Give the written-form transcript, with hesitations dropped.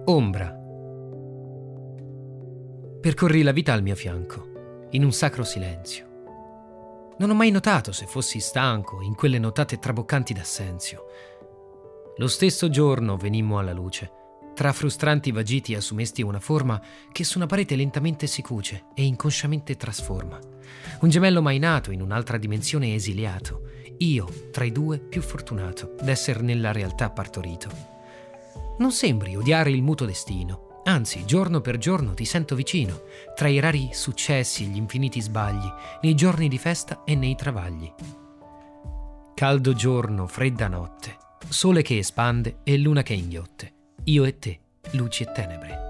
Ombra. Percorri la vita al mio fianco, in un sacro silenzio. Non ho mai notato se fossi stanco in quelle notate traboccanti d'assenzio. Lo stesso giorno venimmo alla luce. Tra frustranti vagiti assumesti una forma che su una parete lentamente si cuce e inconsciamente trasforma. Un gemello mai nato in un'altra dimensione esiliato. Io, tra i due, più fortunato d'esser nella realtà partorito. Non sembri odiare il muto destino. Anzi, giorno per giorno ti sento vicino, tra i rari successi e gli infiniti sbagli, nei giorni di festa e nei travagli. Caldo giorno, fredda notte, sole che espande e luna che inghiotte. Io e te, luci e tenebre.